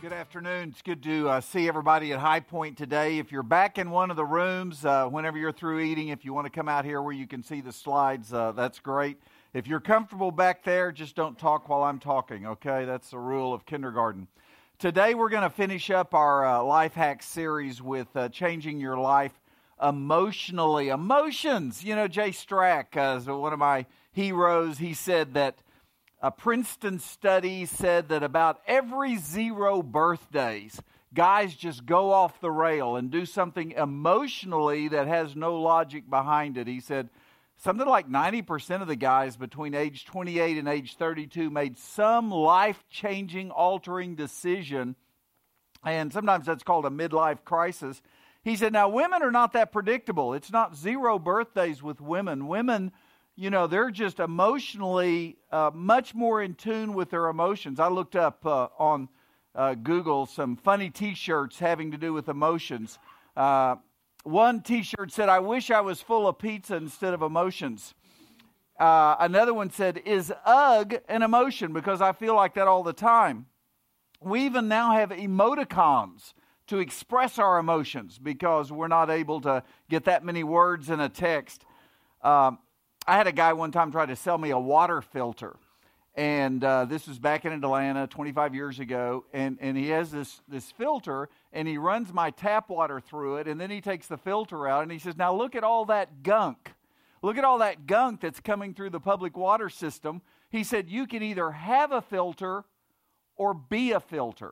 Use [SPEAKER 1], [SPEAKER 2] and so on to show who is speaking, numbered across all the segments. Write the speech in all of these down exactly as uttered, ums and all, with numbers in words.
[SPEAKER 1] Good afternoon. It's good to uh, see everybody at High Point today. If you're back in one of the rooms, uh, whenever you're through eating, if you want to come out here where you can see the slides, uh, that's great. If you're comfortable back there, just don't talk while I'm talking, okay? That's the rule of kindergarten. Today we're going to finish up our uh, Life Hack series with uh, changing your life emotionally. Emotions. You know, Jay Strack, uh, is one of my heroes, he said that a Princeton study said that about every zero birthdays, guys just go off the rail and do something emotionally that has no logic behind it. He said something like ninety percent of the guys between age twenty-eight and age thirty-two made some life-changing, altering decision, and sometimes that's called a midlife crisis. He said, now women are not that predictable. It's not zero birthdays with women. Women, you know, they're just emotionally uh, much more in tune with their emotions. I looked up uh, on uh, Google some funny T-shirts having to do with emotions. Uh, one T-shirt said, I wish I was full of pizza instead of emotions. Uh, another one said, is ugh an emotion? Because I feel like that all the time. We even now have emoticons to express our emotions because we're not able to get that many words in a text. Um, I had a guy one time try to sell me a water filter, and uh, this was back in Atlanta twenty-five years ago, and, and he has this, this filter, and he runs my tap water through it, and then he takes the filter out, and he says, now look at all that gunk. Look at all that gunk that's coming through the public water system. He said, you can either have a filter or be a filter.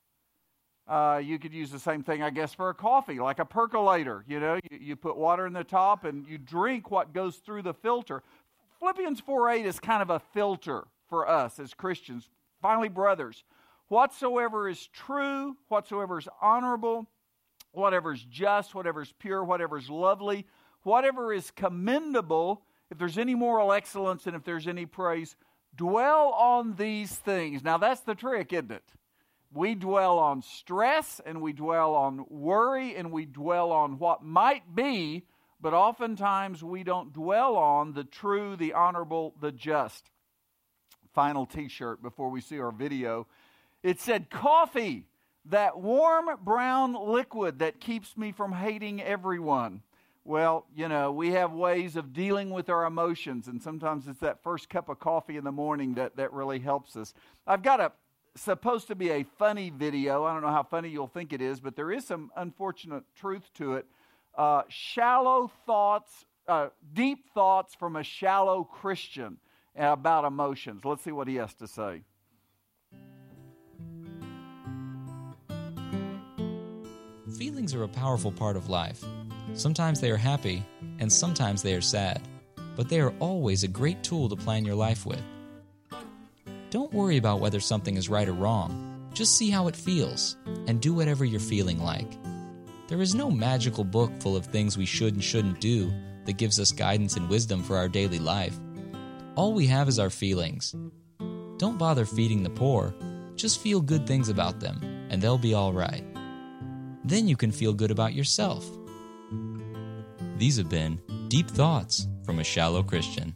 [SPEAKER 1] Uh, you could use the same thing, I guess, for a coffee, like a percolator. You know, you, you put water in the top and you drink what goes through the filter. Philippians four eight is kind of a filter for us as Christians. Finally, brothers, whatsoever is true, whatsoever is honorable, whatever is just, whatever is pure, whatever is lovely, whatever is commendable, if there's any moral excellence and if there's any praise, dwell on these things. Now, that's the trick, isn't it? We dwell on stress, and we dwell on worry, and we dwell on what might be, but oftentimes we don't dwell on the true, the honorable, the just. Final T-shirt before we see our video. It said, coffee, that warm brown liquid that keeps me from hating everyone. Well, you know, we have ways of dealing with our emotions, and sometimes it's that first cup of coffee in the morning that, that really helps us. I've got a supposed to be a funny video. I don't know how funny you'll think it is, but there is some unfortunate truth to it. Uh, shallow thoughts, uh, deep thoughts from a shallow Christian about emotions. Let's see what he has to say.
[SPEAKER 2] Feelings are a powerful part of life. Sometimes they are happy, and sometimes they are sad, but they are always a great tool to plan your life with. Don't worry about whether something is right or wrong. Just see how it feels, and do whatever you're feeling like. There is no magical book full of things we should and shouldn't do that gives us guidance and wisdom for our daily life. All we have is our feelings. Don't bother feeding the poor. Just feel good things about them, and they'll be all right. Then you can feel good about yourself. These have been Deep Thoughts from a Shallow Christian.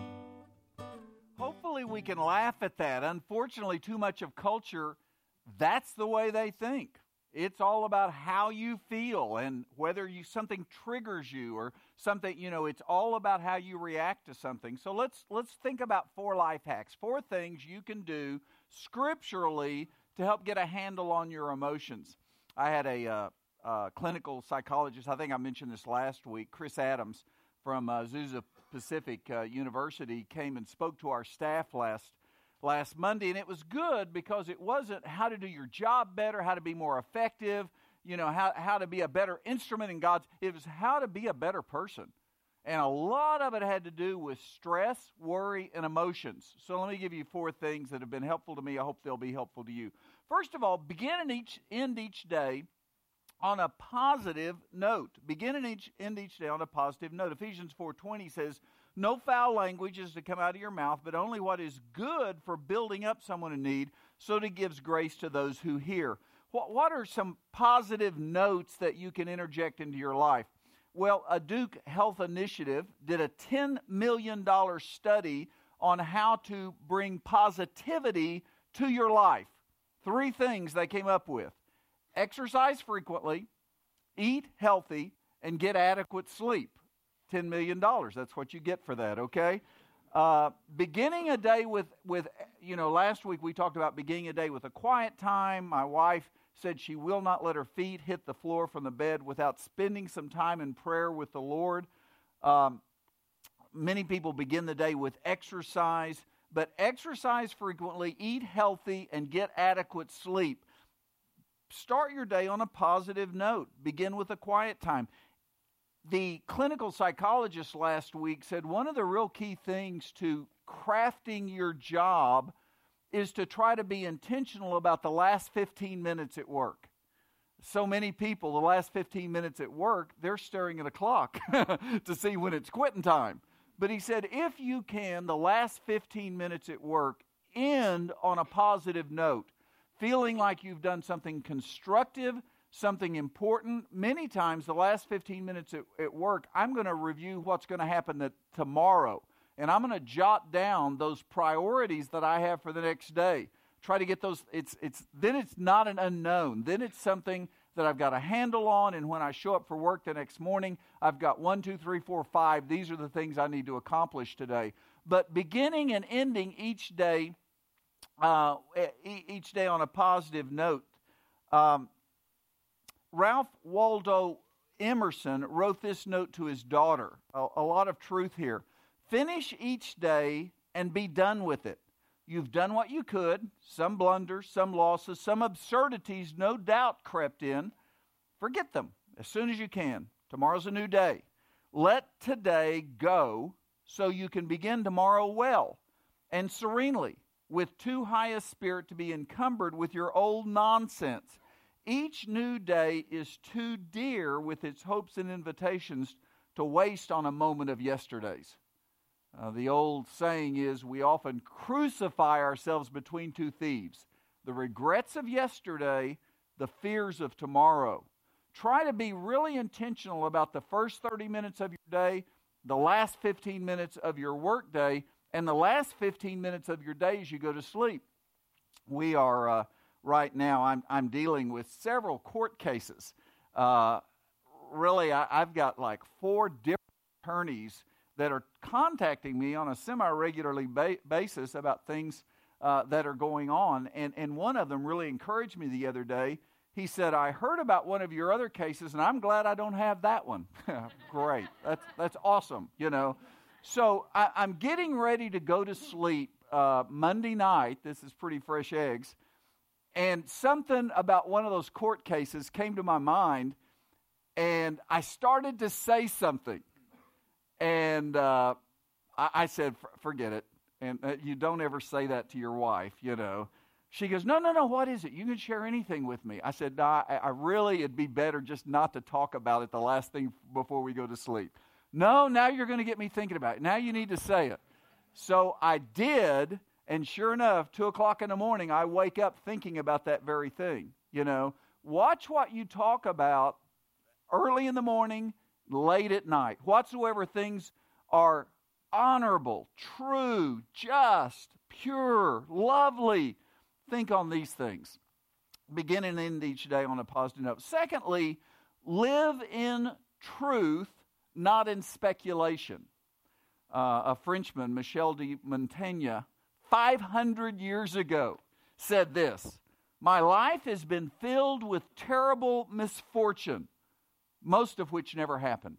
[SPEAKER 1] We can laugh at that. Unfortunately, too much of culture, that's the way they think. It's all about how you feel and whether you something triggers you or something, you know, it's all about how you react to something. So let's let's think about four life hacks, four things you can do scripturally to help get a handle on your emotions. I had a uh, uh, clinical psychologist, I think I mentioned this last week, Chris Adams from uh, Azusa Pacific uh, University, came and spoke to our staff last last Monday, and it was good because it wasn't how to do your job better, how to be more effective, you know, how, how to be a better instrument in God's, it was how to be a better person. And a lot of it had to do with stress, worry, and emotions. So let me give you four things that have been helpful to me. I hope they'll be helpful to you. First of all, begin and each, end each day on a positive note. Begin and each, end each day on a positive note. Ephesians four twenty says, no foul language is to come out of your mouth, but only what is good for building up someone in need, so that it gives grace to those who hear. What, what are some positive notes that you can interject into your life? Well, a Duke Health Initiative did a ten million dollars study on how to bring positivity to your life. Three things they came up with: exercise frequently, eat healthy, and get adequate sleep. ten million dollars, that's what you get for that, okay? Uh, beginning a day with, with, you know, last week we talked about beginning a day with a quiet time. My wife said she will not let her feet hit the floor from the bed without spending some time in prayer with the Lord. Um, many people begin the day with exercise, but exercise frequently, eat healthy, and get adequate sleep. Start your day on a positive note. Begin with a quiet time. The clinical psychologist last week said one of the real key things to crafting your job is to try to be intentional about the last fifteen minutes at work. So many people, the last fifteen minutes at work, they're staring at a clock to see when it's quitting time. But he said if you can, the last fifteen minutes at work, end on a positive note, feeling like you've done something constructive, something important. Many times, the last fifteen minutes at, at work, I'm going to review what's going to happen that, tomorrow. And I'm going to jot down those priorities that I have for the next day. Try to get those, it's it's then it's not an unknown. Then it's something that I've got a handle on, and when I show up for work the next morning, I've got one, two, three, four, five. These are the things I need to accomplish today. But beginning and ending each day, uh, each day on a positive note. Um, Ralph Waldo Emerson wrote this note to his daughter. A, a lot of truth here. Finish each day and be done with it. You've done what you could. Some blunders, some losses, some absurdities no doubt crept in. Forget them as soon as you can. Tomorrow's a new day. Let today go so you can begin tomorrow well and serenely, with too high a spirit to be encumbered with your old nonsense. Each new day is too dear with its hopes and invitations to waste on a moment of yesterdays. Uh, the old saying is we often crucify ourselves between two thieves: the regrets of yesterday, the fears of tomorrow. Try to be really intentional about the first thirty minutes of your day, the last fifteen minutes of your work day, and the last fifteen minutes of your day as you go to sleep. We are... Uh, Right now, I'm I'm dealing with several court cases. Uh, really, I, I've got like four different attorneys that are contacting me on a semi-regularly ba- basis about things uh, that are going on. And, and one of them really encouraged me the other day. He said, I heard about one of your other cases, and I'm glad I don't have that one. Great. That's, that's awesome, you know. So I, I'm getting ready to go to sleep uh, Monday night. This is pretty fresh eggs. And something about one of those court cases came to my mind, and I started to say something. And uh, I, I said, forget it. And uh, you don't ever say that to your wife, you know. She goes, no, no, no, what is it? You can share anything with me. I said, no, I, I really, it'd be better just not to talk about it the last thing before we go to sleep. No, now you're going to get me thinking about it. Now you need to say it. So I did. And sure enough, two o'clock in the morning, I wake up thinking about that very thing. You know, watch what you talk about early in the morning, late at night. Whatsoever things are honorable, true, just, pure, lovely, think on these things. Begin and end each day on a positive note. Secondly, live in truth, not in speculation. Uh, a Frenchman, Michel de Montaigne, five hundred years ago, said this: my life has been filled with terrible misfortune, most of which never happened.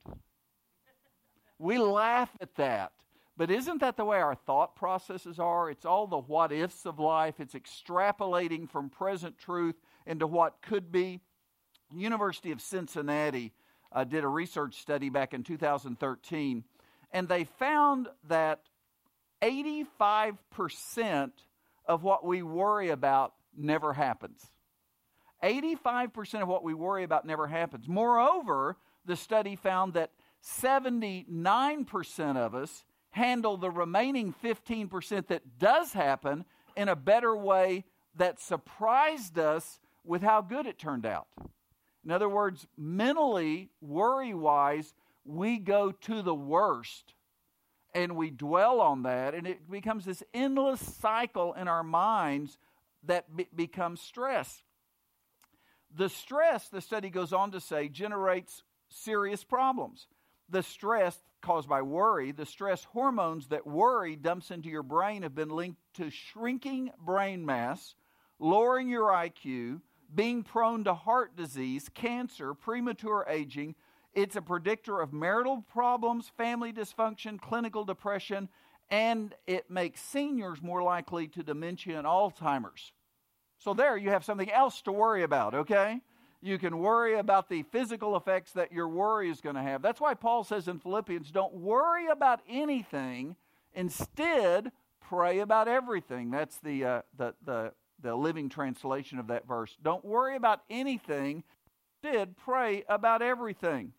[SPEAKER 1] We laugh at that, but isn't that the way our thought processes are? It's all the what-ifs of life. It's extrapolating from present truth into what could be. The University of Cincinnati uh, did a research study back in two thousand thirteen, and they found that eighty-five percent of what we worry about never happens. eighty-five percent of what we worry about never happens. Moreover, the study found that seventy-nine percent of us handle the remaining fifteen percent that does happen in a better way that surprised us with how good it turned out. In other words, mentally, worry-wise, we go to the worst. And we dwell on that, and it becomes this endless cycle in our minds that be- becomes stress. The stress, the study goes on to say, generates serious problems. The stress caused by worry, the stress hormones that worry dumps into your brain have been linked to shrinking brain mass, lowering your I Q, being prone to heart disease, cancer, premature aging. It's a predictor of marital problems, family dysfunction, clinical depression, and it makes seniors more likely to dementia and Alzheimer's. So there you have something else to worry about, okay? You can worry about the physical effects that your worry is going to have. That's why Paul says in Philippians, don't worry about anything. Instead, pray about everything. That's the, uh, the, the, the Living Translation of that verse. Don't worry about anything. Instead, pray about everything.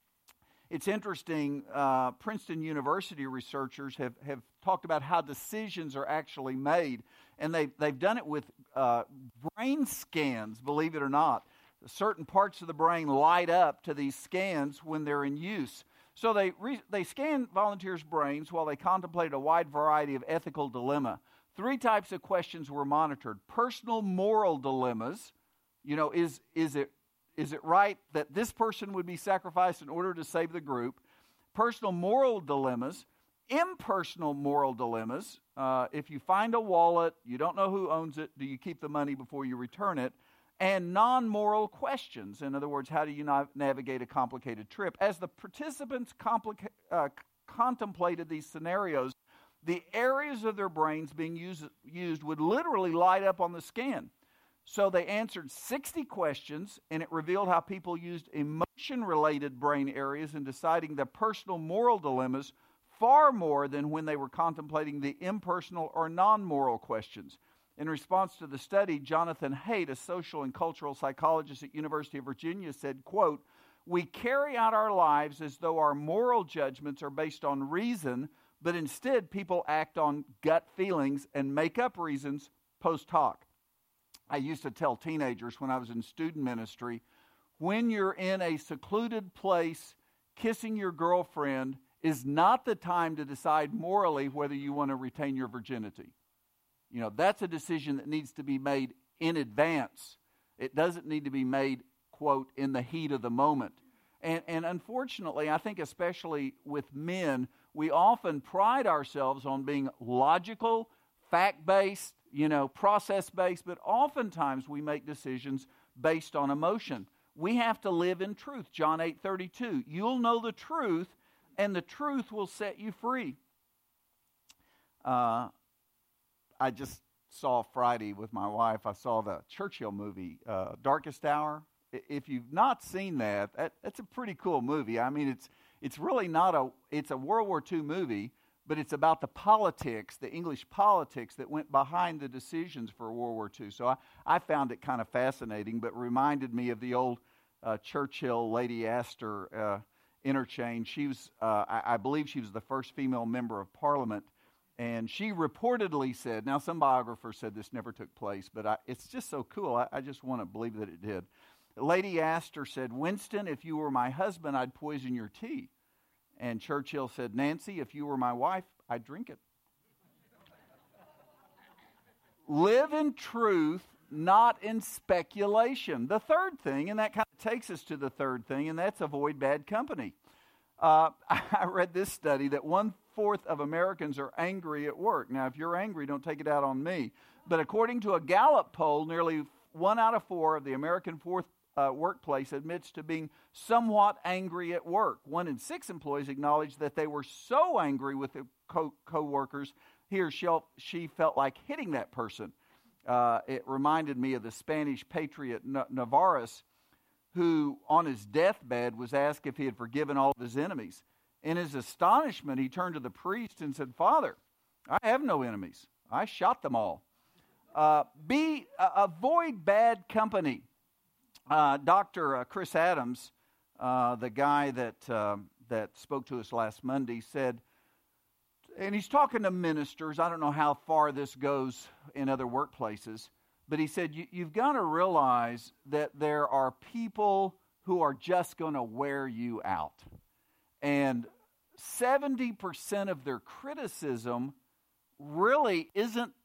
[SPEAKER 1] It's interesting, uh, Princeton University researchers have, have talked about how decisions are actually made. And they, they've done it with uh, brain scans, believe it or not. Certain parts of the brain light up to these scans when they're in use. So they re- they scan volunteers' brains while they contemplated a wide variety of ethical dilemma. Three types of questions were monitored. Personal moral dilemmas. You know, is is it is it right that this person would be sacrificed in order to save the group? Personal moral dilemmas. Impersonal moral dilemmas. Uh, if you find a wallet, you don't know who owns it, do you keep the money before you return it? And non-moral questions. In other words, how do you nav- navigate a complicated trip? As the participants complica- uh, contemplated these scenarios, the areas of their brains being used, used would literally light up on the scan. So they answered sixty questions, and it revealed how people used emotion-related brain areas in deciding the personal moral dilemmas far more than when they were contemplating the impersonal or non-moral questions. In response to the study, Jonathan Haidt, a social and cultural psychologist at University of Virginia, said, quote, we carry out our lives as though our moral judgments are based on reason, but instead people act on gut feelings and make up reasons post hoc. I used to tell teenagers when I was in student ministry, when you're in a secluded place kissing your girlfriend is not the time to decide morally whether you want to retain your virginity. You know, that's a decision that needs to be made in advance. It doesn't need to be made, quote, in the heat of the moment. And, and unfortunately, I think especially with men, we often pride ourselves on being logical, fact-based, you know, process-based, but oftentimes we make decisions based on emotion. We have to live in truth. John eight thirty-two, you'll know the truth, and the truth will set you free. Uh I just saw Friday with my wife, I saw the Churchill movie, uh, Darkest Hour. If you've not seen that, that, that's a pretty cool movie. I mean, it's it's really not a, it's a World War Two movie, but it's about the politics, the English politics that went behind the decisions for World War Two. So I, I found it kind of fascinating, but reminded me of the old uh, Churchill, Lady Astor uh, interchange. She was, uh, I, I believe she was the first female member of Parliament. And she reportedly said, now some biographers said this never took place, but I, it's just so cool, I, I just want to believe that it did. Lady Astor said, Winston, if you were my husband, I'd poison your tea. And Churchill said, Nancy, if you were my wife, I'd drink it. Live in truth, not in speculation. The third thing, and that kind of takes us to the third thing, and that's avoid bad company. Uh, I read this study that one-fourth of Americans are angry at work. Now, if you're angry, don't take it out on me. But according to a Gallup poll, nearly one out of four of the American fourth uh, workplace admits to being somewhat angry at work. One in six employees acknowledged that they were so angry with the co- co-workers, he or she, she felt like hitting that person. Uh, it reminded me of the Spanish patriot N- Navarrete, who on his deathbed was asked if he had forgiven all of his enemies. In his astonishment, he turned to the priest and said, Father, I have no enemies. I shot them all. Uh, be uh, avoid bad company. Uh, Doctor Uh, Chris Adams, uh, the guy that uh, that spoke to us last Monday, said, and he's talking to ministers. I don't know how far this goes in other workplaces, but he said, you, you've got to realize that there are people who are just going to wear you out. And seventy percent of their criticism really isn't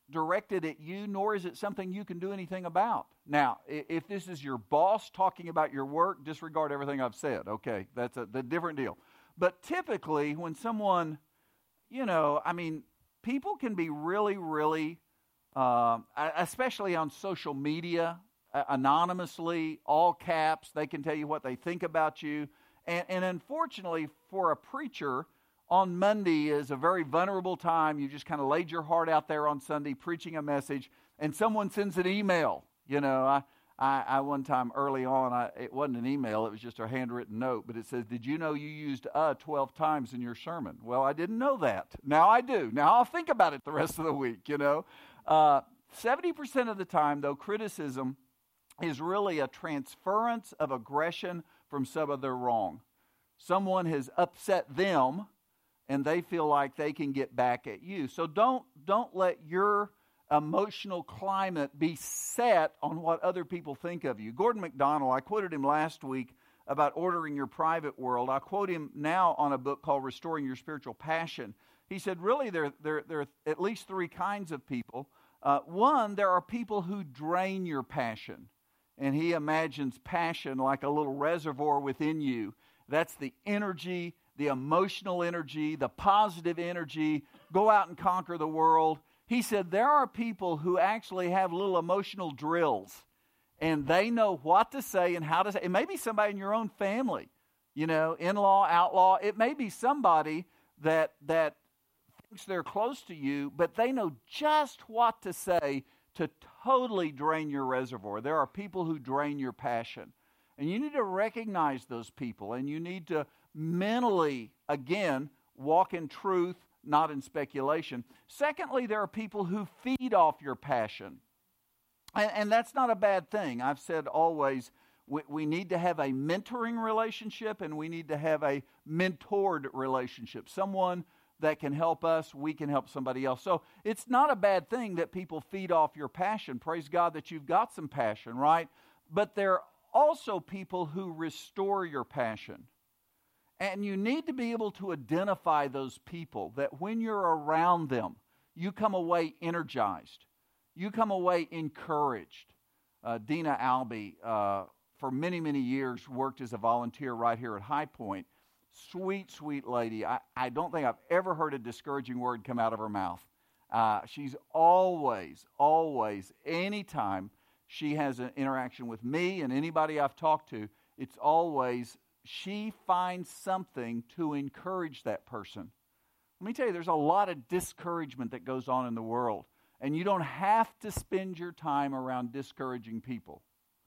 [SPEAKER 1] directed at you, nor is it something you can do anything about. Now, if this is your boss talking about your work, disregard everything I've said. Okay, that's a, a different deal. But typically, when someone, you know, I mean, people can be really, really, uh, especially on social media, anonymously, all caps, they can tell you what they think about you. And, and unfortunately, for a preacher, on Monday is a very vulnerable time. You just kind of laid your heart out there on Sunday preaching a message, and someone sends an email. You know, I, I, I one time early on, I, it wasn't an email, it was just a handwritten note, but it says, did you know you used uh twelve times in your sermon? Well, I didn't know that. Now I do. Now I'll think about it the rest of the week, you know. Uh, seventy percent of the time, though, criticism is really a transference of aggression from some other wrong. Someone has upset them, and they feel like they can get back at you. So don't don't let your emotional climate be set on what other people think of you. Gordon MacDonald, I quoted him last week about ordering your private world. I quote him now on a book called Restoring Your Spiritual Passion. He said, really, there, there, there are at least three kinds of people. Uh, one, there are people who drain your passion. And he imagines passion like a little reservoir within you. That's the energy, the emotional energy, the positive energy. Go out and conquer the world. He said there are people who actually have little emotional drills, and they know what to say and how to say. It may be somebody in your own family, you know, in-law, outlaw. It may be somebody that that thinks they're close to you, but they know just what to say to totally drain your reservoir. There are people who drain your passion. And you need to recognize those people, and you need to mentally, again, walk in truth, not in speculation. Secondly, there are people who feed off your passion. And, and that's not a bad thing. I've said always, we, we need to have a mentoring relationship, and we need to have a mentored relationship. Someone that can help us, we can help somebody else. So it's not a bad thing that people feed off your passion. Praise God that you've got some passion, right? But there are also people who restore your passion. And you need to be able to identify those people that when you're around them, you come away energized. You come away encouraged. Uh, Dina Albee, uh, for many, many years, worked as a volunteer right here at High Point. Sweet, sweet lady. I, I don't think I've ever heard a discouraging word come out of her mouth. Uh, she's always, always, anytime she has an interaction with me and anybody I've talked to, it's always she finds something to encourage that person. Let me tell you, there's a lot of discouragement that goes on in the world, and you don't have to spend your time around discouraging people.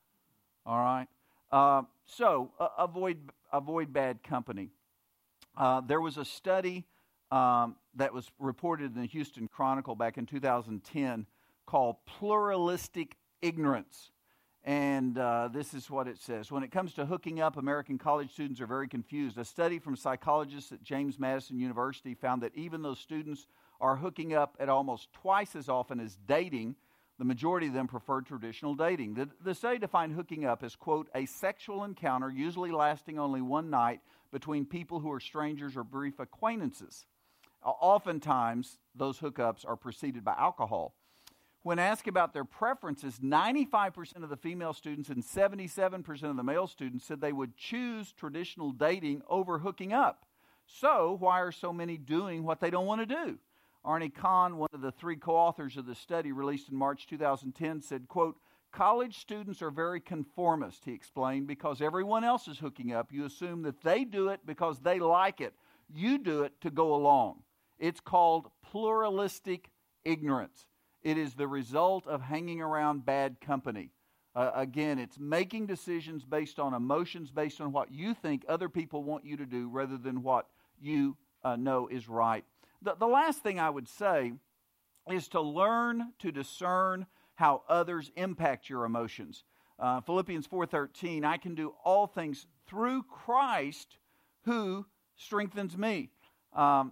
[SPEAKER 1] All right? Uh, so, uh, avoid avoid bad company. Uh, there was a study um, that was reported in the Houston Chronicle back in two thousand ten called Pluralistic Ignorance. And uh, this is what it says. When it comes to hooking up, American college students are very confused. A study from psychologists at James Madison University found that even though students are hooking up at almost twice as often as dating, the majority of them prefer traditional dating. The, the study defined hooking up as, quote, a sexual encounter usually lasting only one night between people who are strangers or brief acquaintances. Uh, oftentimes, those hookups are preceded by alcohol. When asked about their preferences, ninety-five percent of the female students and seventy-seven percent of the male students said they would choose traditional dating over hooking up. So, why are so many doing what they don't want to do? Arnie Kahn, one of the three co-authors of the study released in March two thousand ten, said, quote, college students are very conformist, he explained, because everyone else is hooking up. You assume that they do it because they like it. You do it to go along. It's called pluralistic ignorance. It is the result of hanging around bad company. Uh, again, it's making decisions based on emotions, based on what you think other people want you to do rather than what you uh, know is right. The, the last thing I would say is to learn to discern how others impact your emotions. Uh, Philippians four thirteen, I can do all things through Christ who strengthens me. Um,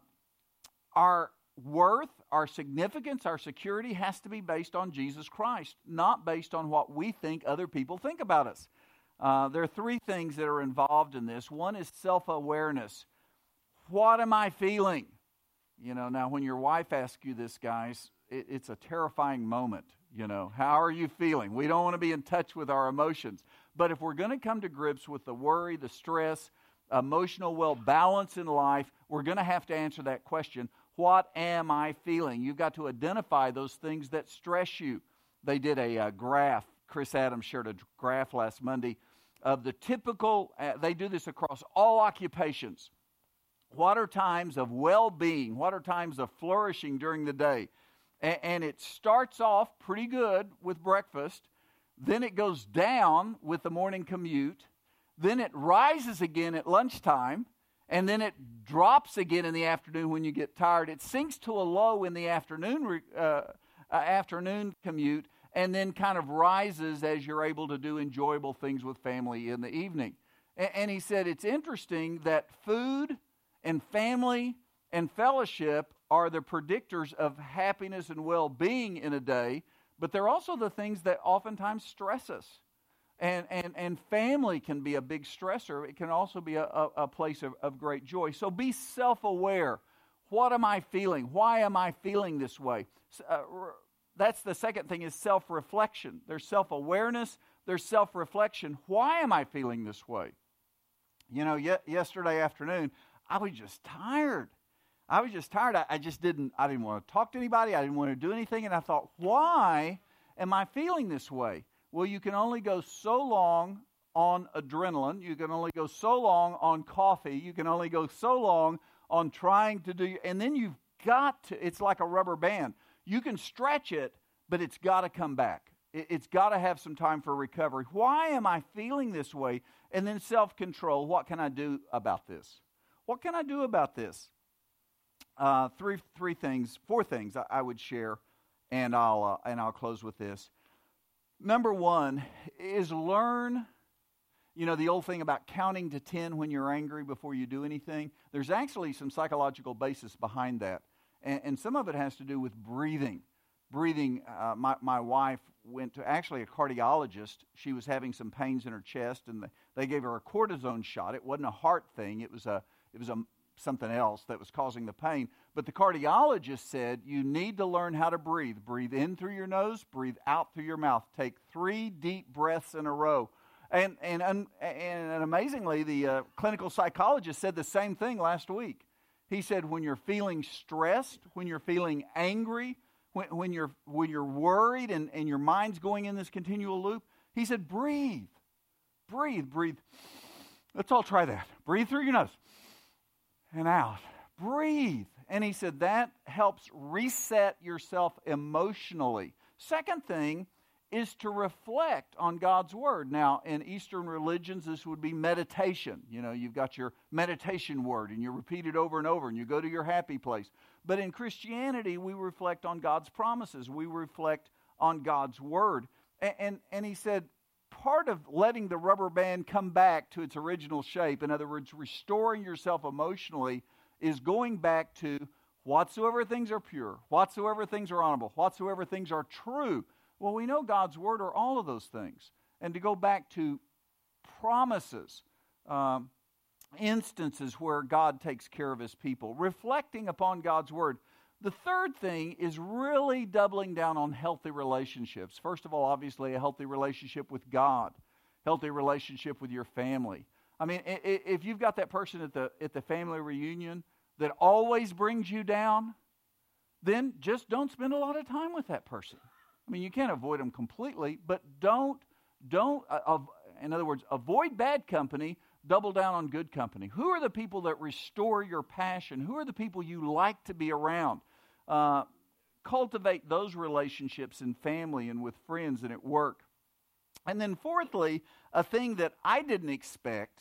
[SPEAKER 1] our worth, our significance, our security has to be based on Jesus Christ, not based on what we think other people think about us. Uh, there are three things that are involved in this. One is self-awareness. What am I feeling? You know, now when your wife asks you this, guys, it, it's a terrifying moment. You know, how are you feeling? We don't want to be in touch with our emotions. But if we're going to come to grips with the worry, the stress, emotional well-balance in life, we're going to have to answer that question. What am I feeling? You've got to identify those things that stress you. They did a, a graph. Chris Adams shared a graph last Monday of the typical, uh, they do this across all occupations. What are times of well-being? What are times of flourishing during the day? A- and it starts off pretty good with breakfast. Then it goes down with the morning commute. Then it rises again at lunchtime. And then it drops again in the afternoon when you get tired. It sinks to a low in the afternoon uh, uh, afternoon commute, and then kind of rises as you're able to do enjoyable things with family in the evening. And, and he said it's interesting that food and family and fellowship are the predictors of happiness and well-being in a day, but they're also the things that oftentimes stress us. And, and and family can be a big stressor. It can also be a, a, a place of, of great joy. So be self-aware. What am I feeling? Why am I feeling this way? Uh, that's the second thing, is self-reflection. There's self-awareness. There's self-reflection. Why am I feeling this way? You know, ye- yesterday afternoon, I was just tired. I was just tired. I, I just didn't, I didn't want to talk to anybody. I didn't want to do anything. And I thought, why am I feeling this way? Well, you can only go so long on adrenaline. You can only go so long on coffee. You can only go so long on trying to do, and then you've got to, it's like a rubber band. You can stretch it, but it's got to come back. It, it's got to have some time for recovery. Why am I feeling this way? And then self-control. What can I do about this? What can I do about this? Uh, three, three things, four things I, I would share, and I'll uh, and I'll close with this. Number one is learn, you know, the old thing about counting to ten when you're angry before you do anything. There's actually some psychological basis behind that. And, and some of it has to do with breathing. Breathing, uh, my, my wife went to actually a cardiologist. She was having some pains in her chest, and the, they gave her a cortisone shot. It wasn't a heart thing. It was a, it was a something else that was causing the pain. But the cardiologist said, you need to learn how to breathe. Breathe in through your nose, breathe out through your mouth. Take three deep breaths in a row. And and and, and amazingly, the uh, clinical psychologist said the same thing last week. He said, when you're feeling stressed, when you're feeling angry, when, when you're when you're worried and, and your mind's going in this continual loop, he said, breathe. Breathe, breathe. Let's all try that. Breathe through your nose and out. Breathe. And he said that helps reset yourself emotionally. Second thing is to reflect on God's Word. Now, in Eastern religions, this would be meditation. You know, you've got your meditation word, and you repeat it over and over, and you go to your happy place. But in Christianity, we reflect on God's promises. We reflect on God's Word. And, and, and he said, part of letting the rubber band come back to its original shape, in other words, restoring yourself emotionally, is going back to whatsoever things are pure, whatsoever things are honorable, whatsoever things are true. Well, we know God's Word are all of those things. And to go back to promises, um, instances where God takes care of His people, reflecting upon God's Word. The third thing is really doubling down on healthy relationships. First of all, obviously, a healthy relationship with God, healthy relationship with your family. I mean, if you've got that person at the at the family reunion that always brings you down, then just don't spend a lot of time with that person. I mean, you can't avoid them completely, but don't, don't, uh, in other words, avoid bad company, double down on good company. Who are the people that restore your passion? Who are the people you like to be around? Uh, cultivate those relationships in family and with friends and at work. And then fourthly, a thing that I didn't expect,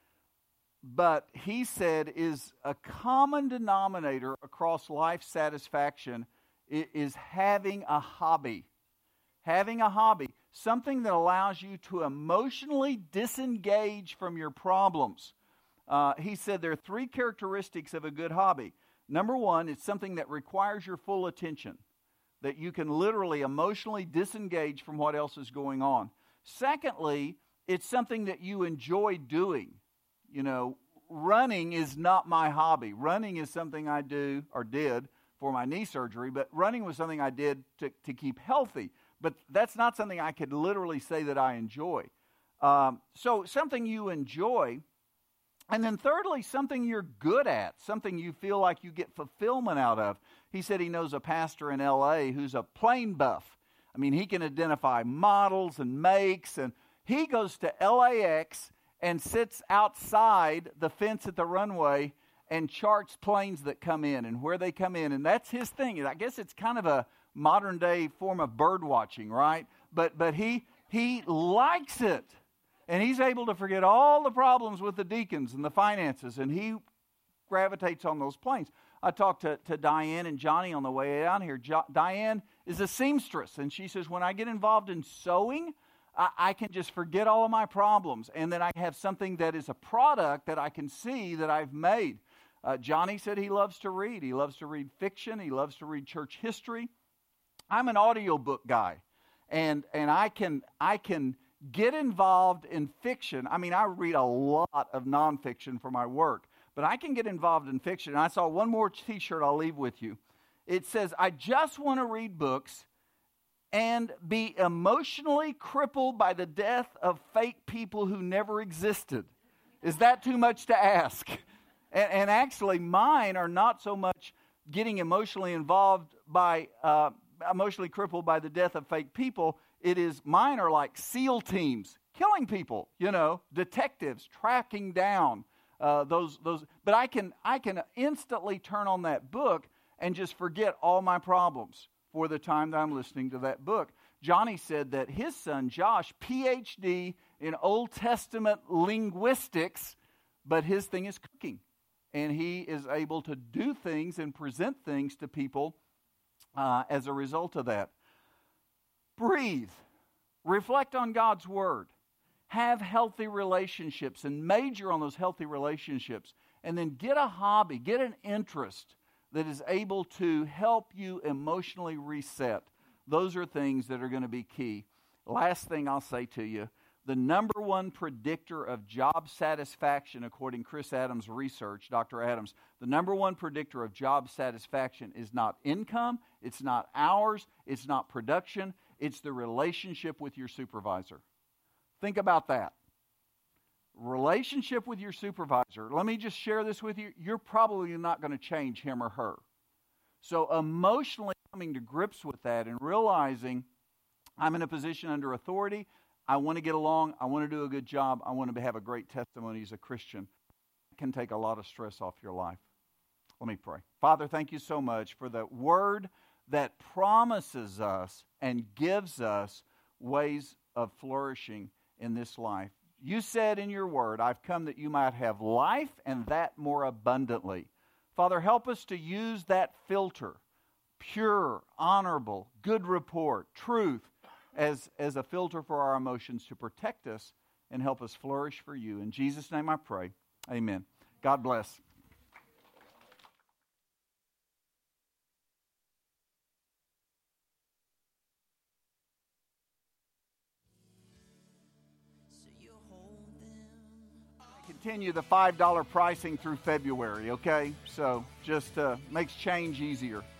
[SPEAKER 1] but he said is a common denominator across life satisfaction, is having a hobby. Having a hobby, something that allows you to emotionally disengage from your problems. Uh, he said there are three characteristics of a good hobby. Number one, it's something that requires your full attention, that you can literally emotionally disengage from what else is going on. Secondly, it's something that you enjoy doing. You know, running is not my hobby. Running is something I do or did for my knee surgery, but running was something I did to, to keep healthy. But that's not something I could literally say that I enjoy. Um, so something you enjoy, and then thirdly, something you're good at, something you feel like you get fulfillment out of. He said he knows a pastor in L A who's a plane buff. I mean, he can identify models and makes, and he goes to L A X and sits outside the fence at the runway and charts planes that come in and where they come in. And that's his thing. And I guess it's kind of a modern day form of bird watching, right? But but he he likes it. And he's able to forget all the problems with the deacons and the finances, and he gravitates on those planes. I talked to, to Diane and Johnny on the way down here. Jo- Diane is a seamstress, and she says, when I get involved in sewing, I, I can just forget all of my problems, and then I have something that is a product that I can see that I've made. Uh, Johnny said he loves to read. He loves to read fiction. He loves to read church history. I'm an audiobook guy, and and I can I can get involved in fiction. I mean, I read a lot of nonfiction for my work, but I can get involved in fiction. And I saw one more t-shirt I'll leave with you. It says, I just want to read books and be emotionally crippled by the death of fake people who never existed. Is that too much to ask? And, and actually, mine are not so much getting emotionally involved by, uh, emotionally crippled by the death of fake people. It is, mine are like SEAL teams, killing people, you know, detectives, tracking down uh, those, those. But I can, I can instantly turn on that book and just forget all my problems for the time that I'm listening to that book. Johnny said that his son, Josh, P H D in Old Testament linguistics, but his thing is cooking. And he is able to do things and present things to people uh, as a result of that. Breathe. Reflect on God's Word. Have healthy relationships and major on those healthy relationships. And then get a hobby, get an interest that is able to help you emotionally reset. Those are things that are going to be key. Last thing I'll say to you, the number one predictor of job satisfaction, according to Chris Adams' research, Doctor Adams, the number one predictor of job satisfaction is not income, it's not hours, it's not production, it's the relationship with your supervisor. Think about that. Relationship with your supervisor. Let me just share this with you. You're probably not going to change him or her. So emotionally coming to grips with that and realizing I'm in a position under authority, I want to get along, I want to do a good job, I want to have a great testimony as a Christian. It can take a lot of stress off your life. Let me pray. Father, thank you so much for the word that promises us and gives us ways of flourishing in this life. You said in your word, I've come that you might have life and that more abundantly. Father, help us to use that filter, pure, honorable, good report, truth, as, as a filter for our emotions to protect us and help us flourish for you. In Jesus' name I pray. Amen. God bless. Continue the five dollar pricing through February, okay? So just uh, makes change easier.